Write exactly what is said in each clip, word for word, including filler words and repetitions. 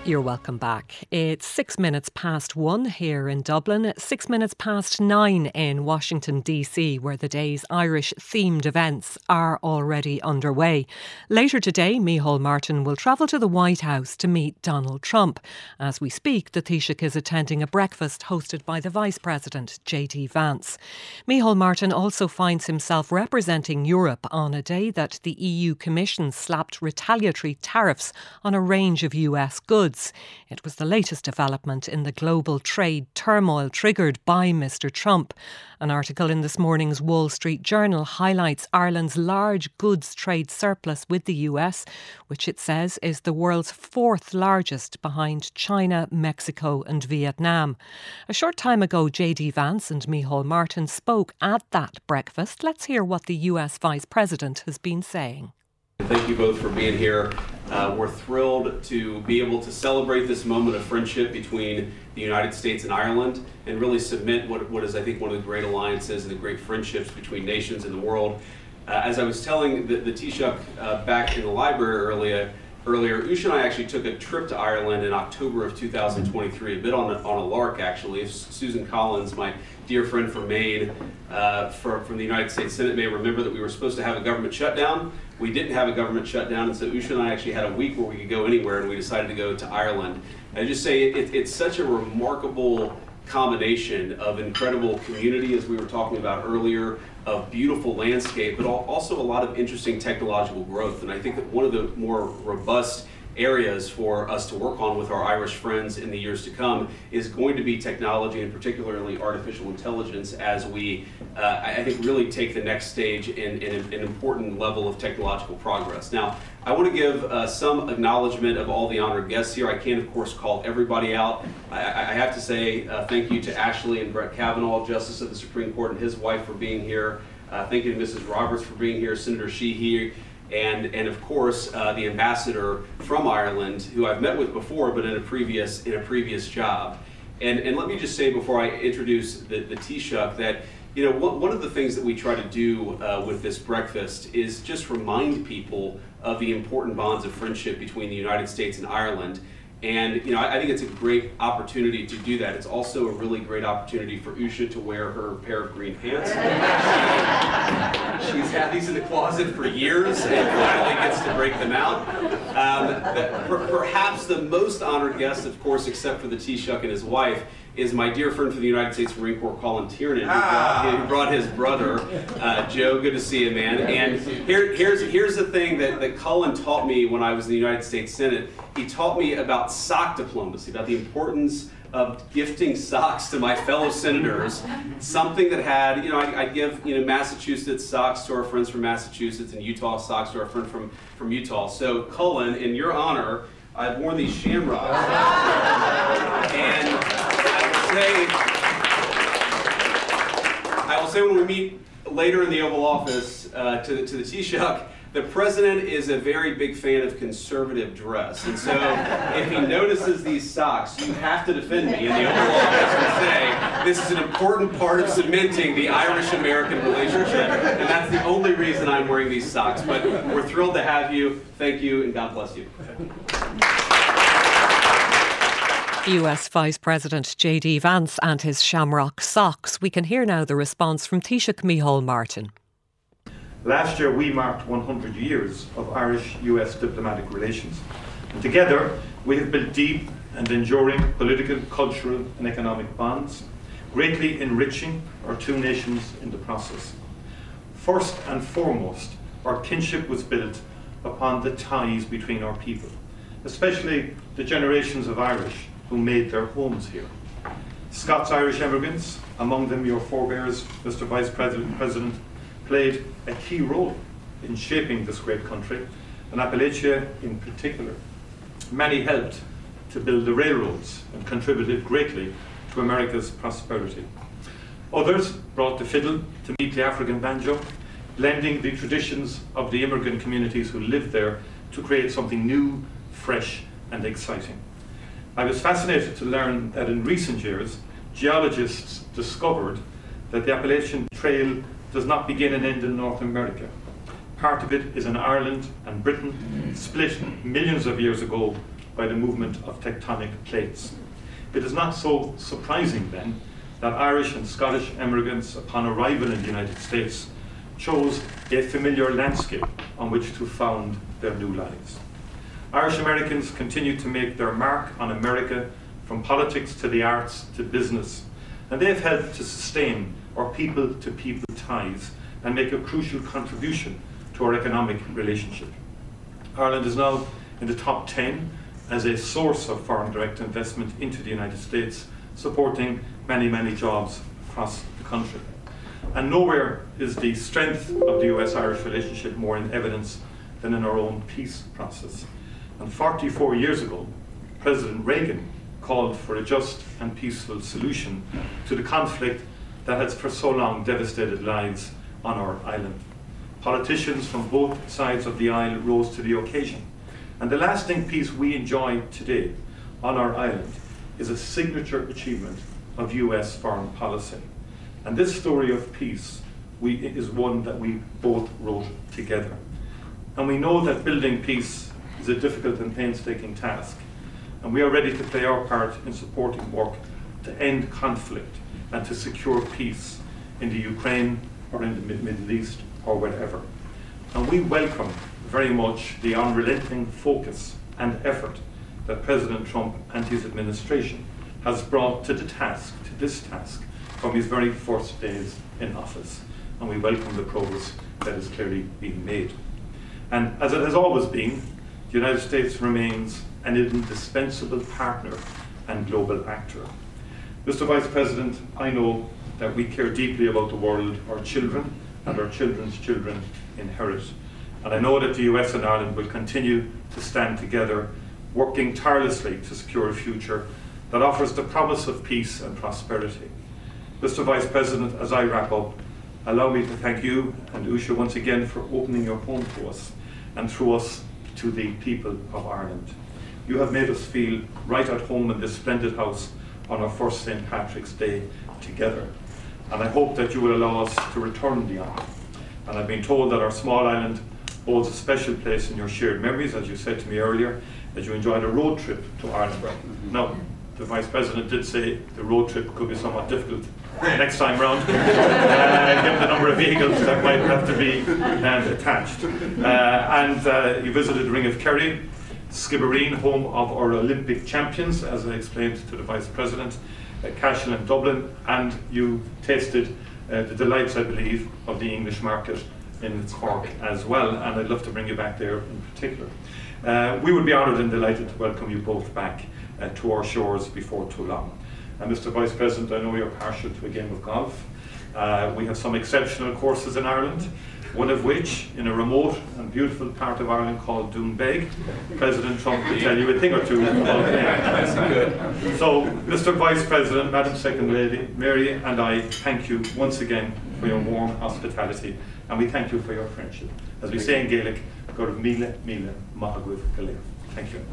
You're welcome back. It's six minutes past one here in Dublin, six minutes past nine in Washington, D C, where the day's Irish-themed events are already underway. Later today, Micheál Martin will travel to the White House to meet Donald Trump. As we speak, the Taoiseach is attending a breakfast hosted by the Vice President, J D Vance. Micheál Martin also finds himself representing Europe on a day that the E U Commission slapped retaliatory tariffs on a range of U S goods. It was the latest development in the global trade turmoil triggered by Mr Trump. An article in this morning's Wall Street Journal highlights Ireland's large goods trade surplus with the U S, which it says is the world's fourth largest behind China, Mexico and Vietnam. A short time ago, J D Vance and Micheál Martin spoke at that breakfast. Let's hear what the U S Vice President has been saying. Thank you both for being here. Uh, we're thrilled to be able to celebrate this moment of friendship between the United States and Ireland and really cement what, what is, I think, one of the great alliances and the great friendships between nations in the world. Uh, as I was telling the, the Taoiseach uh, back in the library earlier, earlier, Usha and I actually took a trip to Ireland in October of two thousand twenty-three, a bit on a, on a lark actually. If Susan Collins, my dear friend from Maine, uh, for, from the United States Senate, may remember that we were supposed to have a government shutdown. We didn't have a government shutdown, and so Usha and I actually had a week where we could go anywhere, and we decided to go to Ireland. And I just say it, it's such a remarkable combination of incredible community, as we were talking about earlier, of beautiful landscape, but also a lot of interesting technological growth. And I think that one of the more robust areas for us to work on with our Irish friends in the years to come is going to be technology, and particularly artificial intelligence, as we, uh, I think, really take the next stage in, in an important level of technological progress. Now, I want to give uh, some acknowledgement of all the honored guests here. I can't, of course, call everybody out. I, I have to say uh, thank you to Ashley and Brett Kavanaugh, Justice of the Supreme Court, and his wife for being here. Uh, thank you to Missus Roberts for being here, Senator Sheehy, and and of course uh, the ambassador from Ireland, who I've met with before, but in a previous in a previous job. And and let me just say before I introduce the, the Taoiseach that, you know, one, one of the things that we try to do uh, with this breakfast is just remind people of the important bonds of friendship between the United States and Ireland. And, you know, I, I think it's a great opportunity to do that. It's also a really great opportunity for Usha to wear her pair of green pants. She's had these in the closet for years and finally gets to break them out. Um, the, per, perhaps the most honored guest, of course, except for the Taoiseach and his wife, is my dear friend from the United States Marine Corps, Colin Tiernan, who, ah. brought, who brought his brother, uh, Joe. Good to see you, man. And here, here's here's the thing that, that Colin taught me when I was in the United States Senate. He taught me about sock diplomacy, about the importance of gifting socks to my fellow senators. Something that had, you know, I, I give, you know, Massachusetts socks to our friends from Massachusetts, and Utah socks to our friend from, from Utah. So, Colin, in your honor, I've worn these shamrocks. And Say, I will say when we meet later in the Oval Office uh, to, the, to the Taoiseach, the President is a very big fan of conservative dress. And so if he notices these socks, you have to defend me in the Oval Office and say, this is an important part of cementing the Irish-American relationship. And that's the only reason I'm wearing these socks. But we're thrilled to have you. Thank you, and God bless you. U S Vice President J D Vance and his shamrock socks. We can hear now the response from Taoiseach Micheál Martin. Last year we marked one hundred years of Irish-U S diplomatic relations. And together we have built deep and enduring political, cultural and economic bonds, greatly enriching our two nations in the process. First and foremost, our kinship was built upon the ties between our people, especially the generations of Irish who made their homes here. Scots-Irish immigrants, among them your forebears, Mister Vice President, President, played a key role in shaping this great country, and Appalachia in particular. Many helped to build the railroads and contributed greatly to America's prosperity. Others brought the fiddle to meet the African banjo, blending the traditions of the immigrant communities who lived there to create something new, fresh, and exciting. I was fascinated to learn that in recent years, geologists discovered that the Appalachian Trail does not begin and end in North America. Part of it is in Ireland and Britain, split millions of years ago by the movement of tectonic plates. It is not so surprising then that Irish and Scottish immigrants, upon arrival in the United States, chose a familiar landscape on which to found their new lives. Irish Americans continue to make their mark on America, from politics to the arts to business, and they've helped to sustain our people-to-people ties and make a crucial contribution to our economic relationship. Ireland is now in the top ten as a source of foreign direct investment into the United States, supporting many, many jobs across the country. And nowhere is the strength of the U S Irish relationship more in evidence than in our own peace process. And forty-four years ago, President Reagan called for a just and peaceful solution to the conflict that has for so long devastated lives on our island. Politicians from both sides of the aisle rose to the occasion. And the lasting peace we enjoy today on our island is a signature achievement of U S foreign policy. And this story of peace we, is one that we both wrote together. And we know that building peace is a difficult and painstaking task. And we are ready to play our part in supporting work to end conflict and to secure peace in the Ukraine or in the Middle East or wherever. And we welcome very much the unrelenting focus and effort that President Trump and his administration has brought to the task, to this task, from his very first days in office. And we welcome the progress that is clearly being made. And as it has always been, the United States remains an indispensable partner and global actor. Mister Vice President, I know that we care deeply about the world our children and our children's children inherit. And I know that the U S and Ireland will continue to stand together, working tirelessly to secure a future that offers the promise of peace and prosperity. Mister Vice President, as I wrap up, allow me to thank you and Usha once again for opening your home to us and through us to the people of Ireland. You have made us feel right at home in this splendid house on our first Saint Patrick's Day together. And I hope that you will allow us to return the honour. And I've been told that our small island holds a special place in your shared memories, as you said to me earlier, that you enjoyed a road trip to Ireland. Mm-hmm. Now, the Vice President did say the road trip could be somewhat difficult next time round, uh, given the number of vehicles that might have to be um, attached. Uh, and uh, you visited Ring of Kerry, Skibbereen, home of our Olympic champions, as I explained to the Vice President, uh, Cashel and Dublin, and you tasted uh, the delights, I believe, of the English market in Cork as well, and I'd love to bring you back there in particular. Uh, we would be honoured and delighted to welcome you both back uh, to our shores before too long. And Mister Vice President, I know you're partial to a game of golf. Uh, we have some exceptional courses in Ireland, one of which, in a remote and beautiful part of Ireland called Doonbeg, President Trump will tell you a thing or two about it. So, Mister Vice President, Madam Second Lady, Mary and I thank you once again for your warm hospitality, and we thank you for your friendship. As we say in Gaelic, Gurv Mile Mile Mahagwith Galea. Thank you.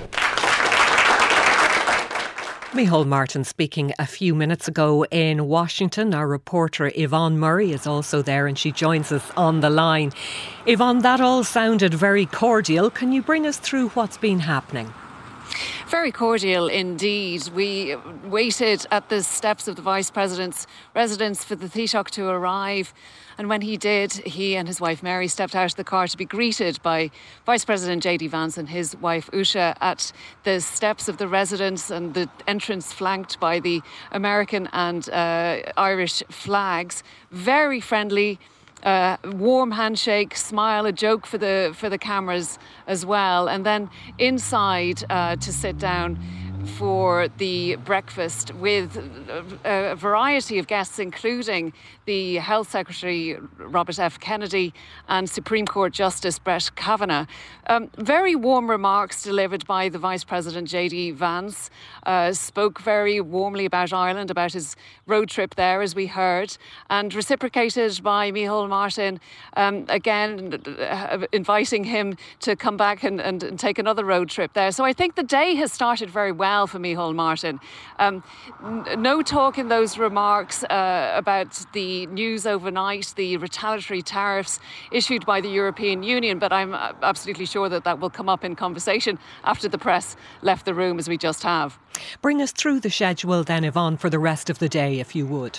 Micheál Martin speaking a few minutes ago in Washington. Our reporter Yvonne Murray is also there and she joins us on the line. Yvonne, that all sounded very cordial. Can you bring us through what's been happening? Very cordial indeed. We waited at the steps of the Vice President's residence for the Taoiseach to arrive. And when he did, he and his wife Mary stepped out of the car to be greeted by Vice President J D Vance and his wife Usha at the steps of the residence, and the entrance flanked by the American and uh, Irish flags. Very friendly. Uh, warm handshake, smile, a joke for the for the cameras as well, and then inside uh, to sit down for the breakfast with a, a variety of guests, including the Health Secretary Robert F. Kennedy and Supreme Court Justice Brett Kavanaugh. Um, very warm remarks delivered by the Vice President J D Vance. Uh, spoke very warmly about Ireland, about his road trip there, as we heard, and reciprocated by Micheál Martin, um, again uh, inviting him to come back and, and, and take another road trip there. So I think the day has started very well well for Micheál Martin. Um, n- no talk in those remarks uh, about the news overnight, the retaliatory tariffs issued by the European Union, but I'm absolutely sure that that will come up in conversation after the press left the room, as we just have. Bring us through the schedule then, Yvonne, for the rest of the day, if you would.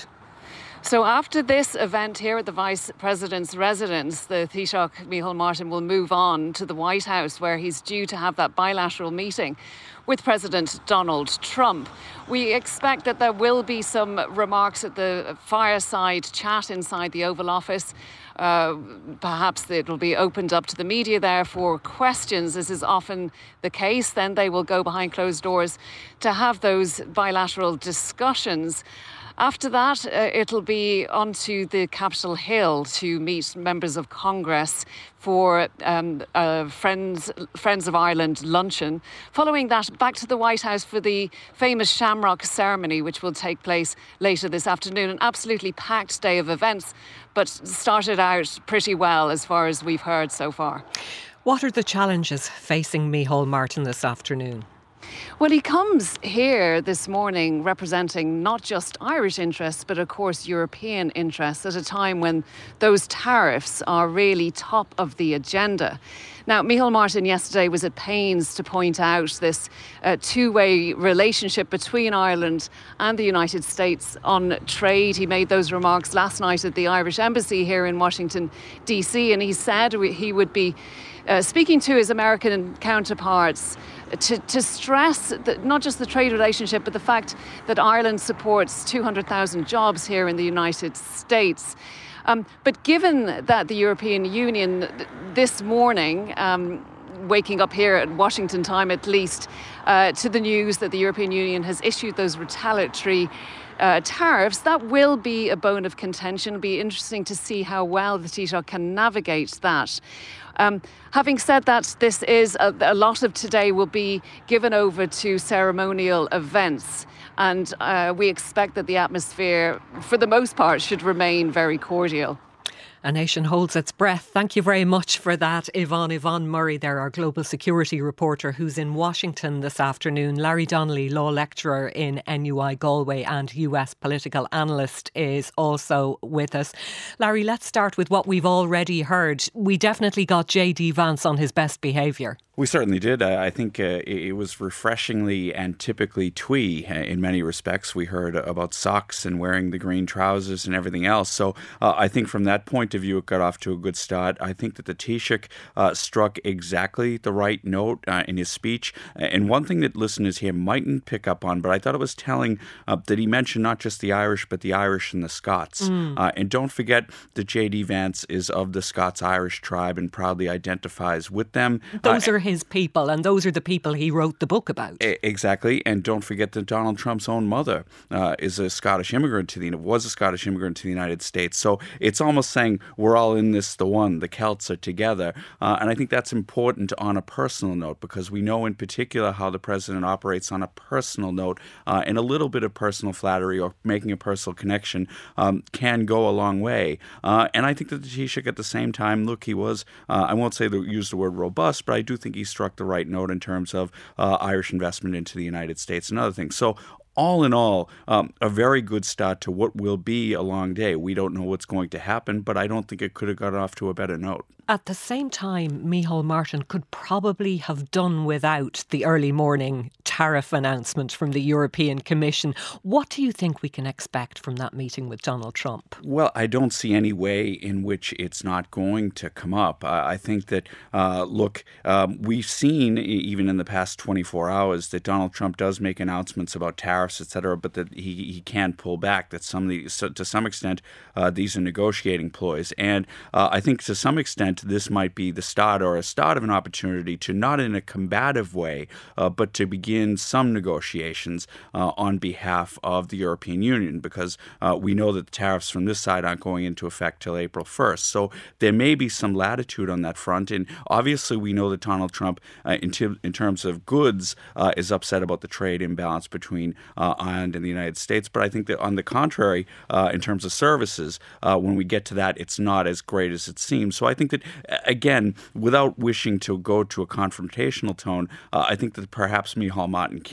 So after this event here at the Vice President's residence, the Taoiseach Micheál Martin will move on to the White House, where he's due to have that bilateral meeting with President Donald Trump. We expect that there will be some remarks at the fireside chat inside the Oval Office. Uh, perhaps it will be opened up to the media there for questions, as is often the case. Then they will go behind closed doors to have those bilateral discussions. After that, uh, it'll be onto the Capitol Hill to meet members of Congress for um, a Friends, Friends of Ireland luncheon. Following that, back to the White House for the famous Shamrock ceremony, which will take place later this afternoon. An absolutely packed day of events, but started out pretty well as far as we've heard so far. What are the challenges facing Micheál Martin this afternoon? Well, he comes here this morning representing not just Irish interests, but of course European interests at a time when those tariffs are really top of the agenda. Now, Micheál Martin yesterday was at pains to point out this uh, two-way relationship between Ireland and the United States on trade. He made those remarks last night at the Irish Embassy here in Washington, D C, and he said he would be uh, speaking to his American counterparts To, to stress that not just the trade relationship, but the fact that Ireland supports two hundred thousand jobs here in the United States. Um, but given that the European Union this morning, um, waking up here at Washington time at least, uh, to the news that the European Union has issued those retaliatory Uh, tariffs, that will be a bone of contention. It'll be interesting to see how well the Taoiseach can navigate that. Um, having said that, this is a, a lot of today will be given over to ceremonial events, and uh, we expect that the atmosphere, for the most part, should remain very cordial. A nation holds its breath. Thank you very much for that, Yvonne. Yvonne Murray there, our global security reporter who's in Washington this afternoon. Larry Donnelly, law lecturer in N U I Galway and U S political analyst, is also with us. Larry, let's start with what we've already heard. We definitely got J D Vance on his best behaviour. We certainly did. I think uh, it was refreshingly and typically twee in many respects. We heard about socks and wearing the green trousers and everything else. So uh, I think from that point of view, it got off to a good start. I think that the Taoiseach uh, struck exactly the right note uh, in his speech. And one thing that listeners here mightn't pick up on, but I thought it was telling uh, that he mentioned not just the Irish, but the Irish and the Scots. Mm. Uh, and don't forget that J D Vance is of the Scots-Irish tribe and proudly identifies with them. Those uh, are his people, and those are the people he wrote the book about. Exactly, and don't forget that Donald Trump's own mother uh, is a Scottish immigrant to the was a Scottish immigrant to the United States. So it's almost saying we're all in this, the one. The Celts are together, uh, and I think that's important on a personal note because we know in particular how the president operates on a personal note, uh, and a little bit of personal flattery or making a personal connection um, can go a long way. Uh, and I think that the Taoiseach at the same time, look, he was uh, I won't say the, use the word robust, but I do think he struck the right note in terms of uh, Irish investment into the United States and other things. So all in all, um, a very good start to what will be a long day. We don't know what's going to happen, but I don't think it could have got off to a better note. At the same time, Micheál Martin could probably have done without the early morning tariff announcement from the European Commission. What do you think we can expect from that meeting with Donald Trump? Well, I don't see any way in which it's not going to come up. I, I think that, uh, look, um, we've seen even in the past twenty-four hours that Donald Trump does make announcements about tariffs, et cetera, but that he, he can't pull back, that some of the, so to some extent, uh, these are negotiating ploys. And uh, I think to some extent, this might be the start or a start of an opportunity to, not in a combative way, uh, but to begin some negotiations uh, on behalf of the European Union, because uh, we know that the tariffs from this side aren't going into effect till April first. So there may be some latitude on that front. And obviously we know that Donald Trump, uh, in, t- in terms of goods, uh, is upset about the trade imbalance between uh, Ireland and the United States. But I think that on the contrary, uh, in terms of services, uh, when we get to that, it's not as great as it seems. So I think that, again, without wishing to go to a confrontational tone, uh, I think that perhaps Micheál Martin can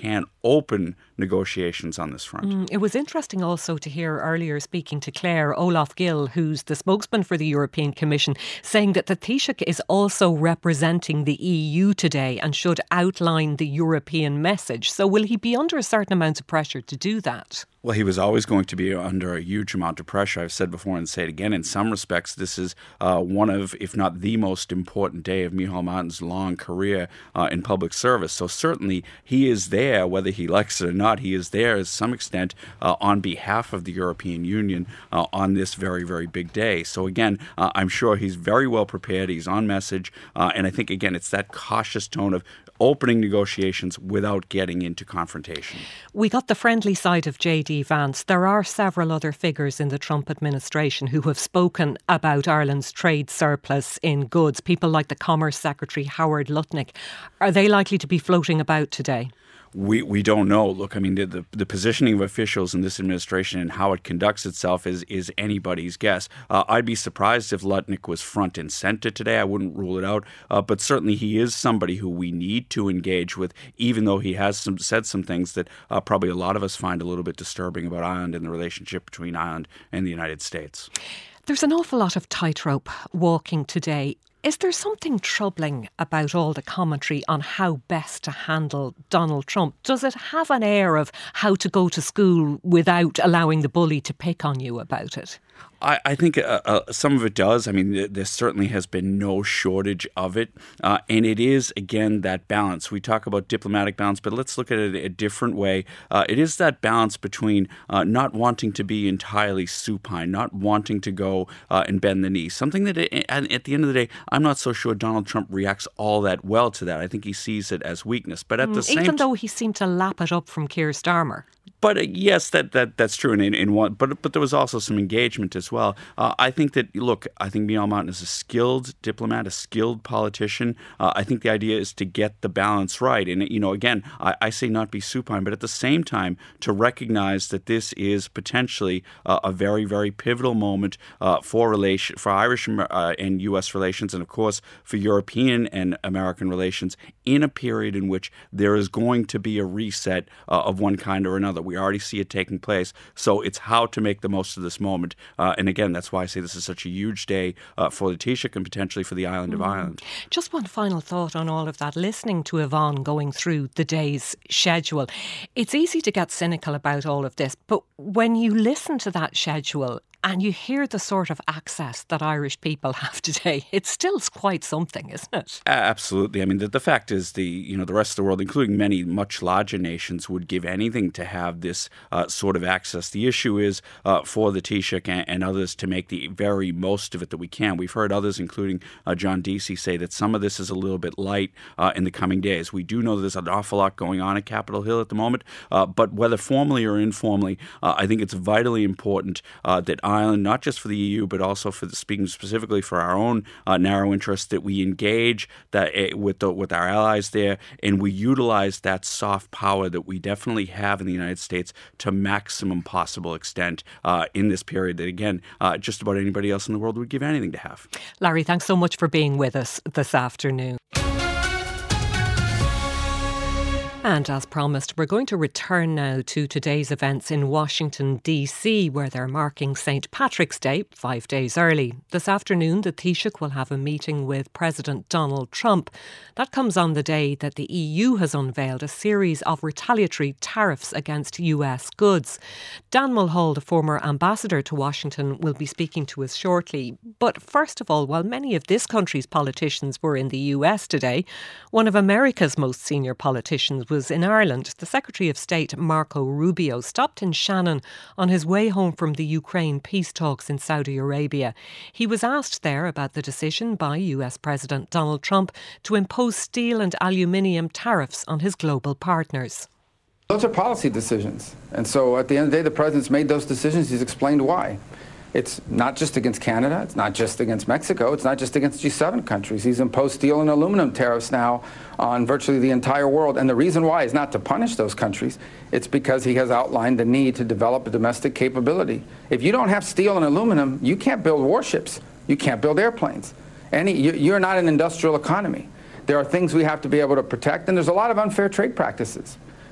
open negotiations on this front. Mm, it was interesting also to hear earlier speaking to Claire, Olaf Gill, who's the spokesman for the European Commission, saying that the Taoiseach is also representing the E U today and should outline the European message. So will he be under a certain amount of pressure to do that? Well, he was always going to be under a huge amount of pressure. I've said before and say it again. In some respects, this is uh, one of, if not the most important day of Micheál Martin's long career uh, in public service. So certainly he is there, whether he likes it or not, he is there to some extent uh, on behalf of the European Union uh, on this very, very big day. So again, uh, I'm sure he's very well prepared. He's on message. Uh, and I think, again, it's that cautious tone of opening negotiations without getting into confrontation. We got the friendly side of J D Vance. There are several other figures in the Trump administration who have spoken about Ireland's trade surplus in goods. People like the Commerce Secretary Howard Lutnick. Are they likely to be floating about today? We we don't know. Look, I mean, the, the the positioning of officials in this administration and how it conducts itself is is anybody's guess. Uh, I'd be surprised if Lutnick was front and center today. I wouldn't rule it out. Uh, but certainly he is somebody who we need to engage with, even though he has some, said some things that uh, probably a lot of us find a little bit disturbing about Ireland and the relationship between Ireland and the United States. There's an awful lot of tightrope walking today. Is there something troubling about all the commentary on how best to handle Donald Trump? Does it have an air of how to go to school without allowing the bully to pick on you about it? I, I think uh, uh, some of it does. I mean, th- there certainly has been no shortage of it. Uh, and it is, again, that balance. We talk about diplomatic balance, but let's look at it a different way. Uh, it is that balance between uh, not wanting to be entirely supine, not wanting to go uh, and bend the knee. Something that, it, at, at the end of the day, I'm not so sure Donald Trump reacts all that well to that. I think he sees it as weakness. But at mm, the same even though he seemed to lap it up from Keir Starmer. But uh, yes, that, that that's true. In, in one, but but there was also some engagement as well. Uh, I think that look, I think Micheál Martin is a skilled diplomat, a skilled politician. Uh, I think the idea is to get the balance right. And you know, again, I, I say not be supine, but at the same time to recognize that this is potentially uh, a very very pivotal moment uh, for relation for Irish uh, and U S relations, and of course for European and American relations in a period in which there is going to be a reset uh, of one kind or another. We already see it taking place. So it's how to make the most of this moment. Uh, and again, that's why I say this is such a huge day uh, for the Taoiseach and potentially for the island mm. of Ireland. Just one final thought on all of that. Listening to Yvonne going through the day's schedule, it's easy to get cynical about all of this. But when you listen to that schedule and you hear the sort of access that Irish people have today, it's still quite something, isn't it? Absolutely. I mean, the, the fact is the you know the rest of the world, including many much larger nations, would give anything to have this uh, sort of access. The issue is uh, for the Taoiseach and, and others to make the very most of it that we can. We've heard others, including uh, John Deasy, say that some of this is a little bit light uh, in the coming days. We do know that there's an awful lot going on at Capitol Hill at the moment, uh, but whether formally or informally, uh, I think it's vitally important uh, that Ireland, not just for the E U, but also for the, speaking specifically for our own uh, narrow interests, that we engage that uh, with the, with our allies there, and we utilize that soft power that we definitely have in the United States to maximum possible extent uh, in this period that, again, uh, just about anybody else in the world would give anything to have. Larry, thanks so much for being with us this afternoon. And as promised, we're going to return now to today's events in Washington, D C, where they're marking Saint Patrick's Day five days early. This afternoon, the Taoiseach will have a meeting with President Donald Trump. That comes on the day that the E U has unveiled a series of retaliatory tariffs against U S goods. Dan Mulhall, the former ambassador to Washington, will be speaking to us shortly. But first of all, while many of this country's politicians were in the U S today, one of America's most senior politicians was in Ireland. The Secretary of State, Marco Rubio, stopped in Shannon on his way home from the Ukraine peace talks in Saudi Arabia. He was asked there about the decision by U S President Donald Trump to impose steel and aluminium tariffs on his global partners. Those are policy decisions. And so at the end of the day, the President's made those decisions. He's explained why. It's not just against Canada. It's not just against Mexico. It's not just against G seven countries. He's imposed steel and aluminum tariffs now on virtually the entire world. And the reason why is not to punish those countries. It's because he has outlined the need to develop a domestic capability. If you don't have steel and aluminum, you can't build warships. You can't build airplanes. Any, you're not an industrial economy. There are things we have to be able to protect, and there's a lot of unfair trade practices.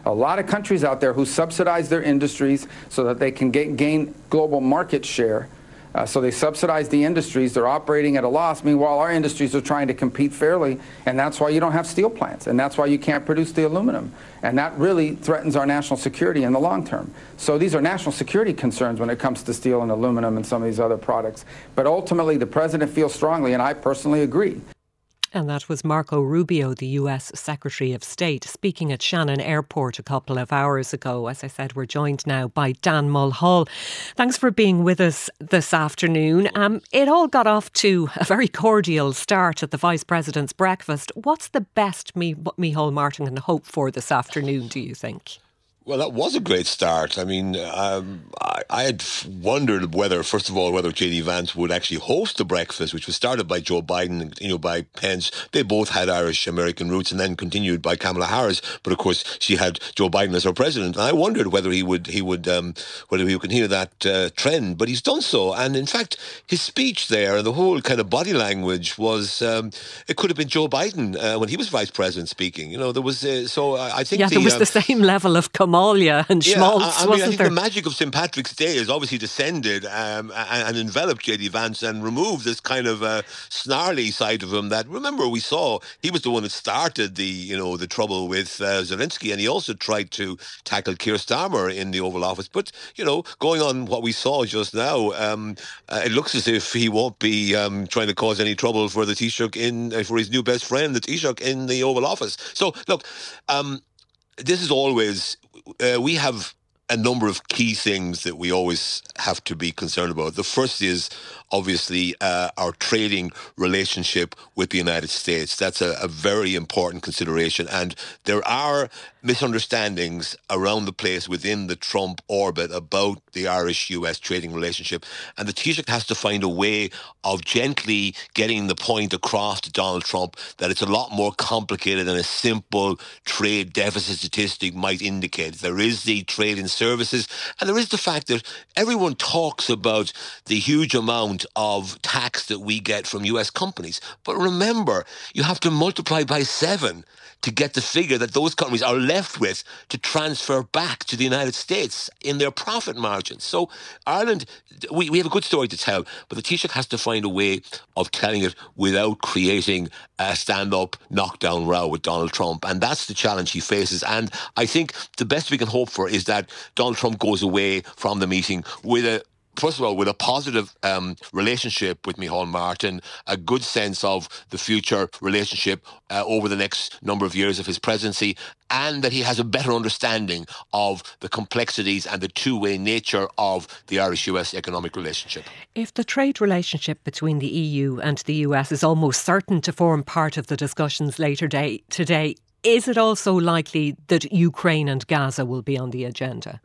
A lot of countries out there who subsidize their industries so that they can get, gain global market share. Uh, so they subsidize the industries. They're operating at a loss. Meanwhile, our industries are trying to compete fairly, and that's why you don't have steel plants, and that's why you can't produce the aluminum. And that really threatens our national security in the long term. So these are national security concerns when it comes to steel and aluminum and some of these other products. But ultimately, the president feels strongly, and I personally agree. And that was Marco Rubio, the U S Secretary of State, speaking at Shannon Airport a couple of hours ago. As I said, we're joined now by Dan Mulhall. Thanks for being with us this afternoon. Um, it all got off to a very cordial start at the Vice President's breakfast. What's the best Mi- Micheál Martin can hope for this afternoon, do you think? Well, that was a great start. I mean, um, I, I had wondered whether, first of all, whether J D Vance would actually host the breakfast, which was started by Joe Biden and, you know, by Pence. They both had Irish-American roots, and then continued by Kamala Harris. But of course, she had Joe Biden as her president. And I wondered whether he would, he would, um, whether he would continue that uh, trend. But he's done so. And in fact, his speech there and the whole kind of body language was, um, it could have been Joe Biden uh, when he was vice president speaking. You know, there was uh, so I, I think yeah, the, there was um, the same level of Amalia and yeah, Schmaltz, I, I mean, wasn't I think there? the magic of Saint Patrick's Day has obviously descended um, and, and enveloped J D Vance and removed this kind of uh, snarly side of him that, remember, we saw he was the one that started the, you know, the trouble with uh, Zelensky, and he also tried to tackle Keir Starmer in the Oval Office. But, you know, going on what we saw just now, um, uh, it looks as if he won't be um, trying to cause any trouble for the Taoiseach in, uh, for his new best friend, the Taoiseach, in the Oval Office. So, look, um, this is always... Uh, we have a number of key things that we always have to be concerned about. The first is obviously uh, our trading relationship with the United States. That's a, a very important consideration. And there are misunderstandings around the place within the Trump orbit about the Irish-U S trading relationship. And the Taoiseach has to find a way of gently getting the point across to Donald Trump that it's a lot more complicated than a simple trade deficit statistic might indicate. There is the trade in services, and there is the fact that everyone talks about the huge amount of tax that we get from U S companies. But remember, you have to multiply by seven to get the figure that those companies are left with to transfer back to the United States in their profit margins. So Ireland, we, we have a good story to tell, but the Taoiseach has to find a way of telling it without creating a stand-up, knockdown row with Donald Trump. And that's the challenge he faces. And I think the best we can hope for is that Donald Trump goes away from the meeting with a First of all, with a positive um, relationship with Micheál Martin, a good sense of the future relationship uh, over the next number of years of his presidency, and that he has a better understanding of the complexities and the two-way nature of the Irish-U S economic relationship. If the trade relationship between the E U and the U S is almost certain to form part of the discussions later day, today, is it also likely that Ukraine and Gaza will be on the agenda?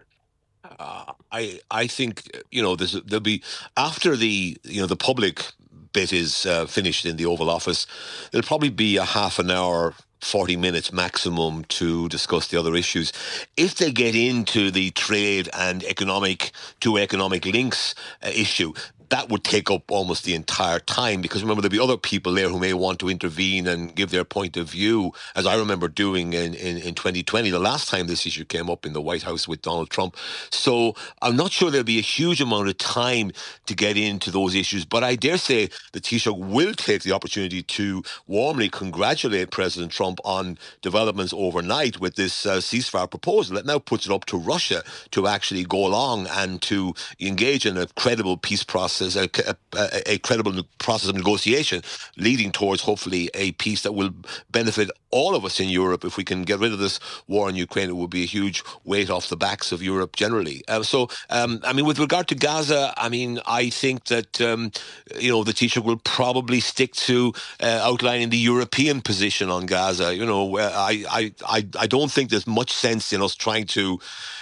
Uh, I I think, you know, there's, there'll be, after the, you know, the public bit is uh, finished in the Oval Office, there'll probably be a half an hour, forty minutes maximum to discuss the other issues. If they get into the trade and economic, two economic links uh, issue, that would take up almost the entire time, because remember, there'll be other people there who may want to intervene and give their point of view, as I remember doing in, in, in twenty twenty, the last time this issue came up in the White House with Donald Trump. So I'm not sure there'll be a huge amount of time to get into those issues, but I dare say the Taoiseach will take the opportunity to warmly congratulate President Trump on developments overnight with this uh, ceasefire proposal that now puts it up to Russia to actually go along and to engage in a credible peace process. A, a, a credible process of negotiation leading towards hopefully a peace that will benefit all of us in Europe. If we can get rid of this war in Ukraine, it will be a huge weight off the backs of Europe generally. Uh, so, um, I mean, with regard to Gaza, I mean, I think that, um, you know, the Taoiseach will probably stick to uh, outlining the European position on Gaza. You know, I, I, I, I don't think there's much sense in us trying to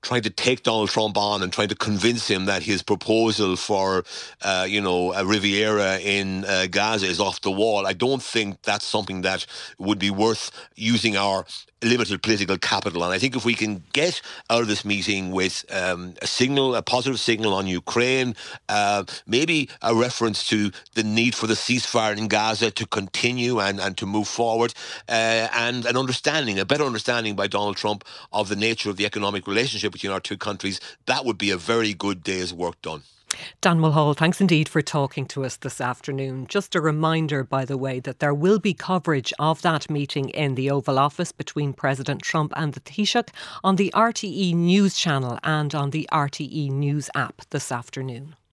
trying to take Donald Trump on and trying to convince him that his proposal for, uh, you know, a Riviera in uh, Gaza is off the wall. I don't think that's something that would be worth using our limited political capital. And I think if we can get out of this meeting with um, a signal, a positive signal on Ukraine, uh, maybe a reference to the need for the ceasefire in Gaza to continue and, and to move forward, uh, and an understanding, a better understanding by Donald Trump of the nature of the economic relationship between our two countries, that would be a very good day's work done. Dan Mulhall, thanks indeed for talking to us this afternoon. Just a reminder, by the way, that there will be coverage of that meeting in the Oval Office between President Trump and the Taoiseach on the R T E News channel and on the R T E News app this afternoon.